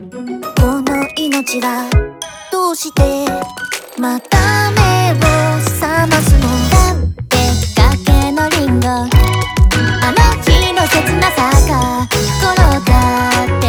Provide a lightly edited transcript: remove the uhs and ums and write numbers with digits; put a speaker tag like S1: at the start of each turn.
S1: この命はどうしてまた目を覚ますの？だって崖のリンゴ、あの日の切なさが転がって